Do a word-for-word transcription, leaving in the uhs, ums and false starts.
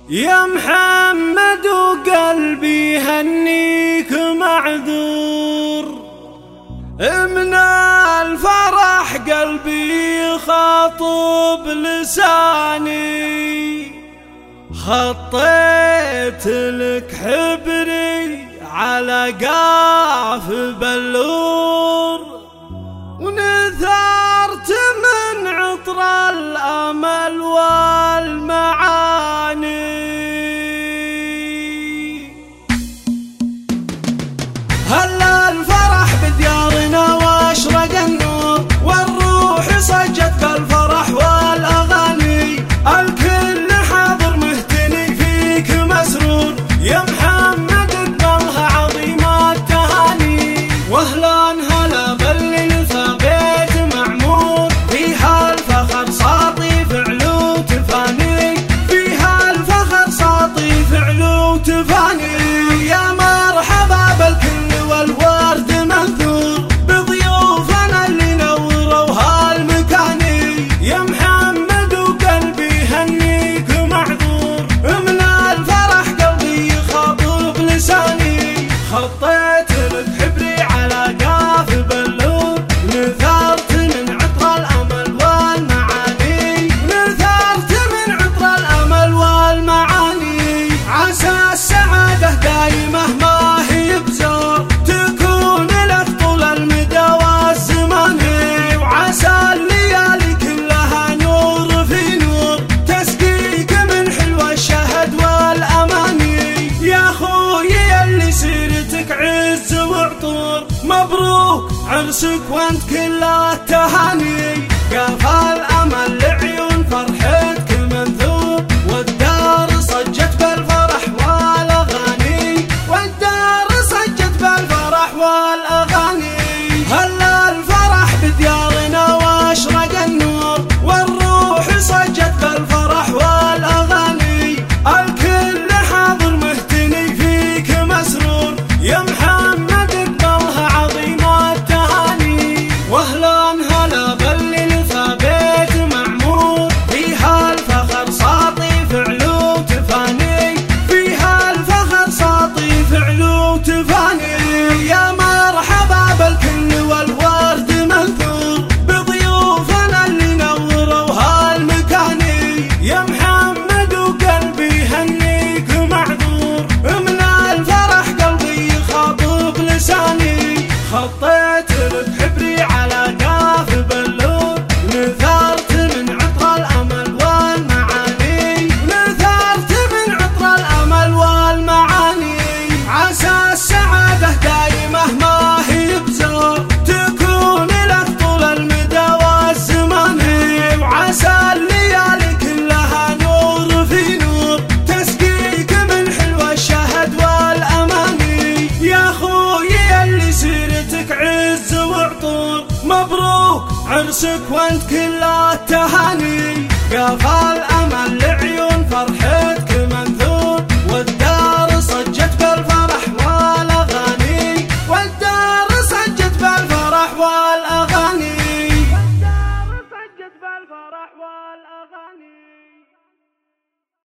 يا محمد وقلبي هنيك معذور، من الفرح قلبي خاطب لساني، خطيت لك حبري على قاف بلور، ونثرت من عطر الأمل والمعاني. هلا الفرح بديارنا واشرق النور، والروح صجت بالفرح والأغاني، الكل حاضر مهتني فيك مسرور، يا محمد اقبلها عظيم التهاني. واهلا هلا باللي ثابت معمور، فيها الفخر ساطي فعلو تفاني، فيها الفخر ساطي فعلو تفاني. يا مرحبا بالكل والورد منثور، بضيوفنا اللي نوروا هالمكاني، يا محمد وقلبي هنيك معذور، من الفرح قلبي خاطب لساني، خطيت لك حبري على قاف بلور، نثرت من عطر الأمل والمعاني، نثرت من عطر الأمل والمعاني. عسى السعادة دايمة ما هي بزور، تكون لك طول المدى والزمان، وعسى الليالي كلها نور في نور، تسقيك من حلو الشهد والأماني. يا خويا اللي سيرتك عز وعطور، مبروك عرسك وانت كل التهاني، قاف الأمل لعيون فرحتك منثور، والدار صجت بالفرح والأغاني، والدار صجت بالفرح والأغاني. هلا الفرح بديارنا واشرق النور، والروح صجت بالفرح والأغاني، الكل حاضر مهتني فيك مسرور، يا محمد اقبلها عظيم التهاني. واهلا هلا باللي ثابت معمور، فيها الفخر ساطي فعلو تفاني، فيها الفخر ساطي فعلو تفاني. يا مرحبا بالكل والورد منثور، بضيوفنا اللي نوروا هالمكاني، يا محمد وقلبي هنيك معذور، من الفرح قلبي خاطب لساني، خطيت لك حبري على قاف بلور، نثرت من عطر الأمل والمعاني، نثرت من عطر الأمل والمعاني. عسى السعادة دايمة ما هي بزور، تكون لك طول المدى والزمان، وعسى الليالي كلها نور في نور، تسقيك من حلو الشهد والأماني. يا خويا اللي سيرتك عز وعطور، مبروك عرسك وانت كل التهاني، قاف الأمل لعيون فرح